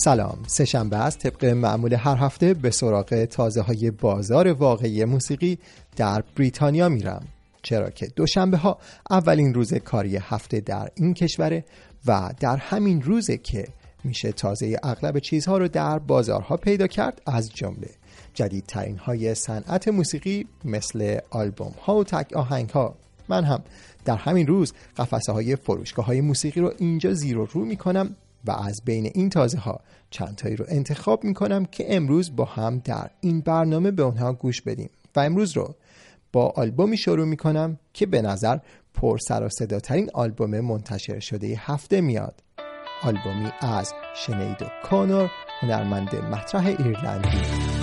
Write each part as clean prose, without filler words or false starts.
سلام، سه‌شنبه است. طبق معمول هر هفته به سراغ تازه‌های بازار واقعی موسیقی در بریتانیا میرم، چرا که دوشنبه ها اولین روز کاری هفته در این کشوره و در همین روزه که میشه تازه اغلب چیزها رو در بازارها پیدا کرد، از جمله جدیدترین های صنعت موسیقی مثل آلبوم ها و تک آهنگ ها. من هم در همین روز قفسه های فروشگاه های موسیقی رو اینجا زیر و رو میکنم و از بین این تازه ها چند تایی رو انتخاب میکنم که امروز با هم در این برنامه به اونها گوش بدیم. و امروز رو با آلبومی شروع میکنم که به نظر پر سر و صدا ترین آلبوم منتشر شده هفته میاد. آلبومی از شنید اوکونور، هنرمند مطرح ایرلندی.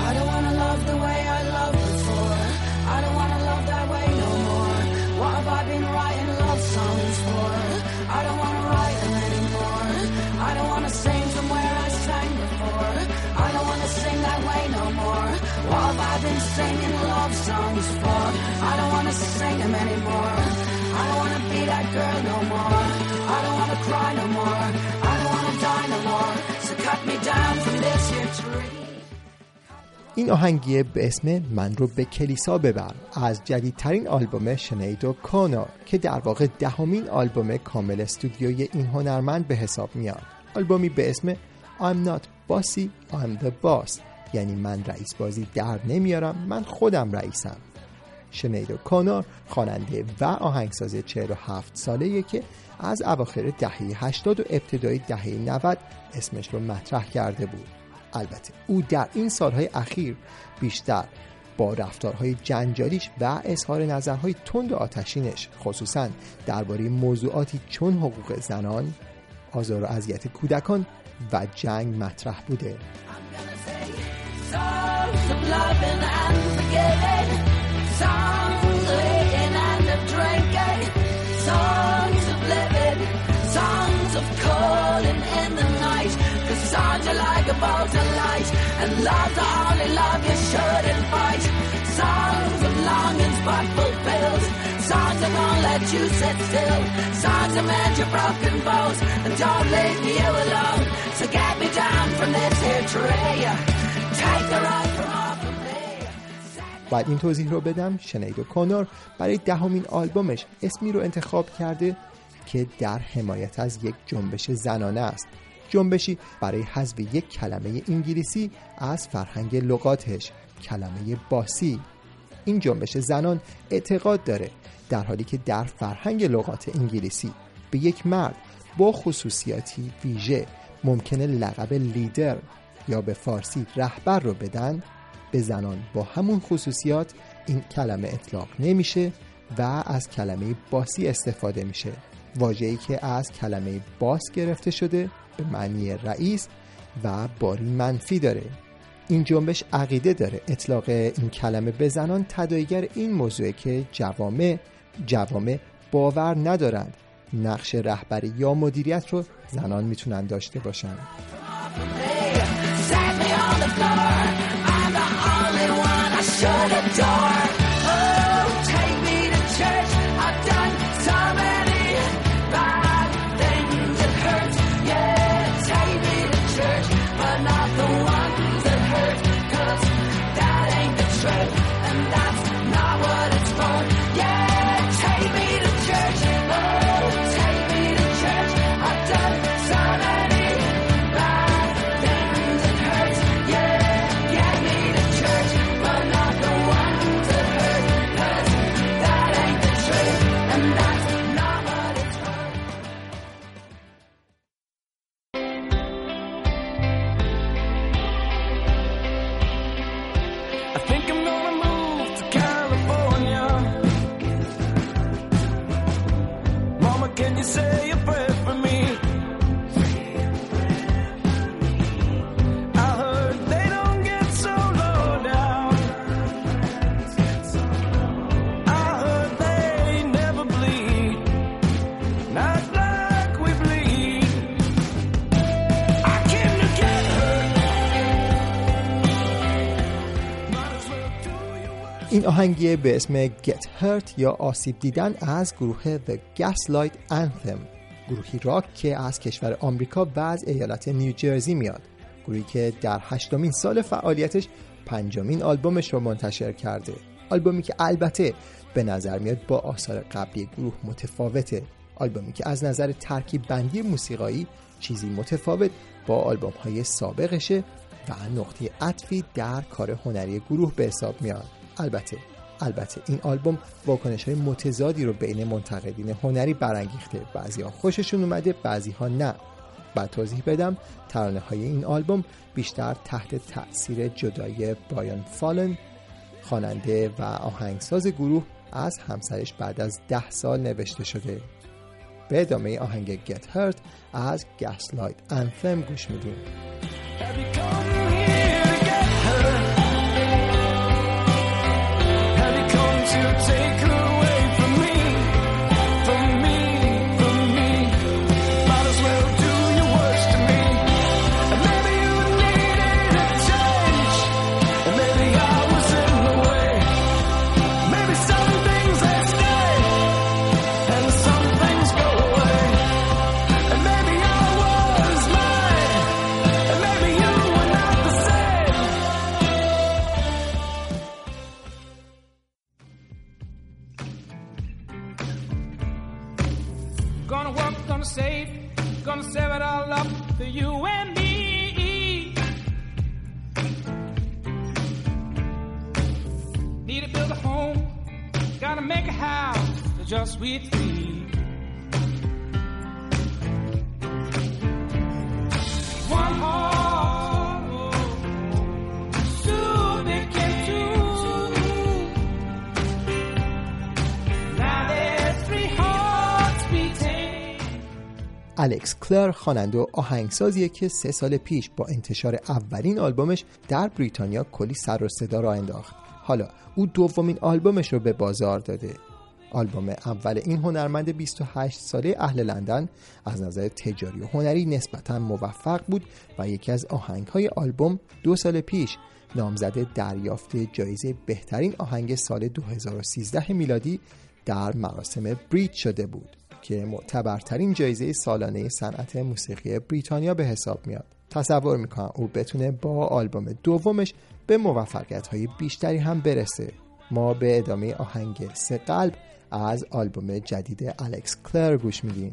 I've been singing love songs for. I don't want to sing them anymore. I don't want to be that girl no more. I don't want to cry no more. I don't want to die no more. So cut me down from this here tree. این آهنگیه به اسم من رو به کلیسا ببر از جدیدترین آلبوم شنید اوکونور که در واقع 10مین آلبوم کامل استودیویی این هنرمند به حساب میاد. آلبومی به اسم I'm not bossy, I'm the boss، یعنی من رئیس بازی در نمیارم، من خودم رئیسم. شنید اوکونور خواننده و آهنگساز 47 ساله‌ایه که از اواخر دهه 80 و ابتدای دهه 90 اسمش رو مطرح کرده بود. البته او در این سالهای اخیر بیشتر با رفتارهای جنجالیش و اظهار نظرهای تند و آتشینش، خصوصاً درباره موضوعاتی چون حقوق زنان، آزار و اذیت کودکان و جنگ مطرح بوده. Songs of loving and forgiving, songs of eating and of drinking, songs of living, songs of calling in the night, 'cause songs are like a bolt of light, and love's the only love you shouldn't fight. Songs of longings but fulfilled, songs that won't let you sit still, songs that mend your broken bones and don't leave you alone. So get me down from this here tree. باید این توضیح رو بدم. شنید اوکونور برای 10مین آلبومش اسمی رو انتخاب کرده که در حمایت از یک جنبش زنانه است، جنبشی برای حذف یک کلمه انگلیسی از فرهنگ لغاتش، کلمه باسی. این جنبش زنان اعتقاد داره در حالی که در فرهنگ لغات انگلیسی به یک مرد با خصوصیاتی ویژه ممکنه لقب لیدر یا به فارسی رهبر رو بدن، به زنان با همون خصوصیات این کلمه اطلاق نمیشه و از کلمه باسی استفاده میشه، واژه‌ای که از کلمه باس گرفته شده به معنی رئیس و باری منفی داره. این جنبش عقیده داره اطلاق این کلمه به زنان تداعیگر این موضوعه که جوامع باور ندارند نقش رهبری یا مدیریت رو زنان میتونن داشته باشن. On the floor, I'm the only one I should adore. Oh, take me to church. I've done so many bad things that hurt. Yeah, take me to church, but not the ones that hurt. 'Cause that ain't the truth, and that's not what it's for. Yeah, take me to church. Oh, take me to church. I've done so many bad things that hurt. Get me to church, but not the ones that hurt. 'Cause that ain't the truth, and that's not what it's for. I think I'm gonna move to California. Mama, can you say a prayer for me? این آهنگیه به اسم Get Hurt یا آسیب دیدن از گروه The Gaslight Anthem، گروهی راک که از کشور آمریکا و از ایالت نیوجرسی میاد. گروهی که در 8مین سال فعالیتش 5مین آلبومش رو منتشر کرده. آلبومی که البته به نظر میاد با آثار قبلی گروه متفاوته. آلبومی که از نظر ترکیب بندی موسیقایی چیزی متفاوت با آلبوم‌های سابقشه و نقطه عطفی در کار هنری گروه به حساب میاد. البته این آلبوم واکنش‌های متضادی رو بین منتقدین هنری برانگیخته. بعضی‌ها خوششون اومده، بعضی‌ها نه. بعد توضیح بدم ترانه‌های این آلبوم بیشتر تحت تأثیر جدایی برایان فالن، خواننده و آهنگساز گروه، از همسرش بعد از 10 سال نوشته شده. به ادامه آهنگ Get Hurt از Gaslight Anthem گوش میدیم. Gonna work, gonna save, gonna save it all up for you and me. Need to build a home, gotta make a house for just we three. One heart, two became two. Now there's 3 hearts beating. الکس کلر خواننده و آهنگسازیه که 3 سال پیش با انتشار اولین آلبومش در بریتانیا کلی سر و صدا راه انداخت. حالا او 2مین آلبومش رو به بازار داده. آلبوم اول این هنرمند 28 ساله اهل لندن از نظر تجاری و هنری نسبتاً موفق بود و یکی از آهنگ‌های آلبوم 2 سال پیش نامزد دریافت جایزه بهترین آهنگ سال 2013 میلادی در مراسم بریت شده بود که معتبرترین جایزه سالانه صنعت موسیقی بریتانیا به حساب میاد. تصور میکنم او بتونه با آلبوم دومش به موفقیت‌های بیشتری هم برسه. ما به ادامه آهنگ 3 قلب از آلبوم جدید الکس کلر گوش میدیم.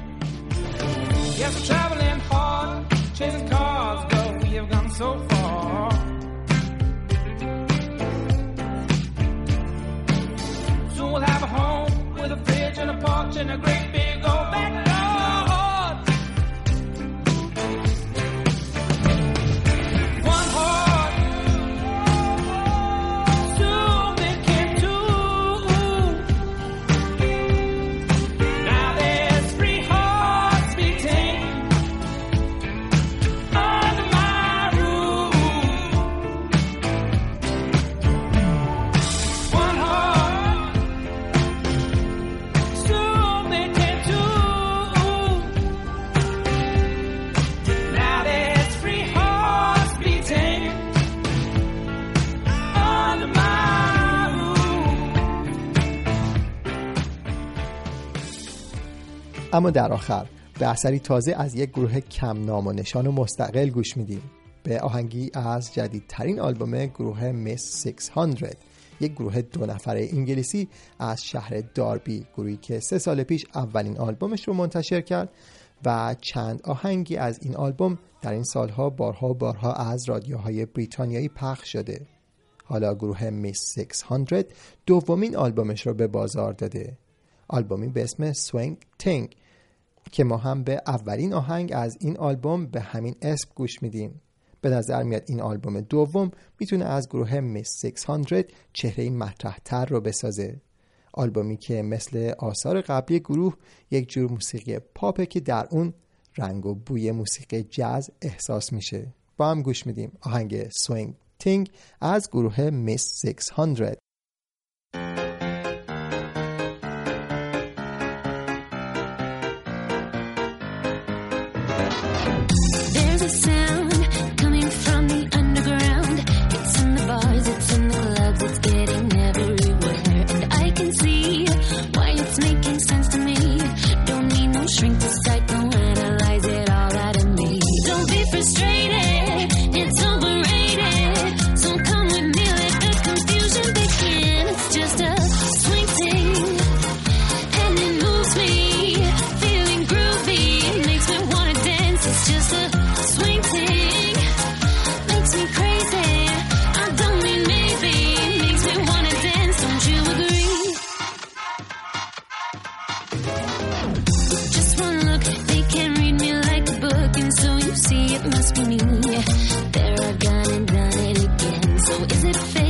اما در آخر به اثری تازه از یک گروه کم نام و نشان و مستقل گوش میدیم، به آهنگی از جدیدترین آلبوم گروه میس 600، یک گروه 2 نفره انگلیسی از شهر داربی، گروهی که 3 سال پیش اولین آلبومش رو منتشر کرد و چند آهنگی از این آلبوم در این سالها بارها از رادیوهای بریتانیایی پخش شده. حالا گروه میس 600 دومین آلبومش رو به بازار داده، آلبومی به اسم Swing Thing که ما هم به اولین آهنگ از این آلبوم به همین اسم گوش میدیم. به نظر میاد این آلبوم دوم میتونه از گروه میس 600 چهره مطرح تر رو بسازه. آلبومی که مثل آثار قبلی گروه یک جور موسیقی پاپه که در اون رنگ و بوی موسیقی جاز احساس میشه. با هم گوش میدیم آهنگ Swing Thing از گروه میس 600. There's a sound coming from the underground. It's in the bars, it's in the clubs, it's getting everywhere. And I can see why it's making sense to me. Don't need no shrink to psychoanalyze it all out of me. Don't be frustrated, There I've gone and done it again. So is it fair?